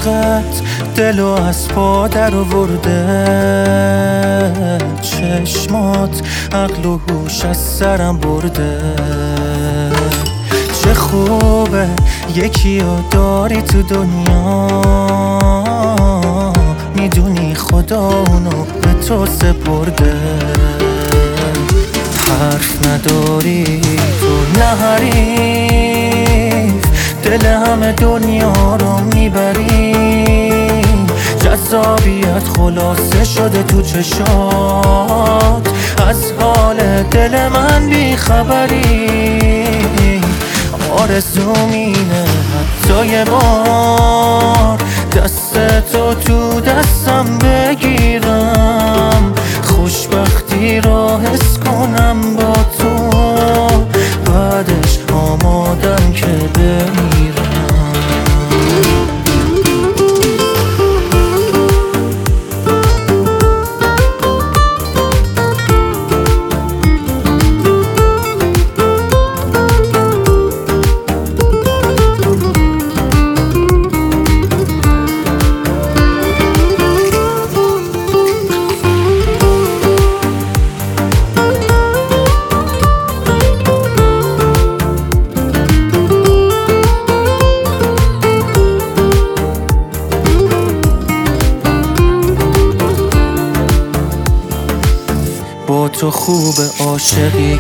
عشقت دلو از پا در آورده، چشمات عقل و هوش از سرم برده. چه خوبه یکی رو داری تو دنیا، میدونی خدا اونو به تو سپرده. حرف نداری تو، نه حریف، دل همه دنیا رو میبری. جذابیت خلاصه شده تو چشات، از حال دل من بیخبری. آرزوم اینه حتی یه بار دستتو تو دستم بگیرم، خوشبختی را حس کنم با تو، بعدش آمادم که بمیرم. با تو خوب عاشقی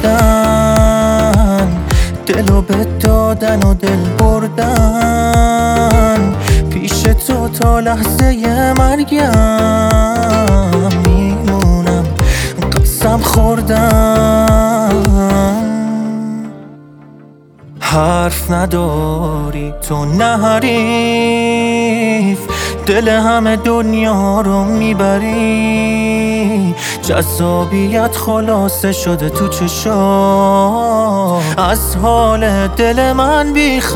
کردن، دلو به دادن و دل بردن. پیش تو تا لحظه مرگم میمونم، قسم خوردم. حرف نداری تو، نه حریف، دل همه دنیا رو میبری. جذابیت خلاصه شده تو چشات، از حال دل من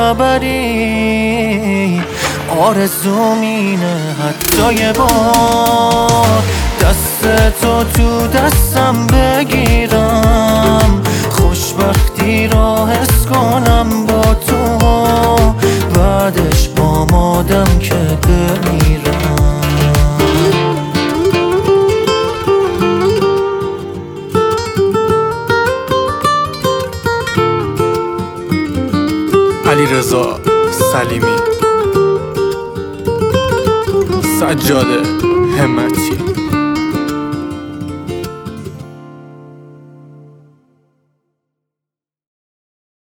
بیخبری. آرزوم اینه حتی یه بار دستتو تو دستم بگیرم، خوشبختی را حس کنم با تو، بعدش آمادم که بمیرم. علیرضا سلیمی، سجاده همت.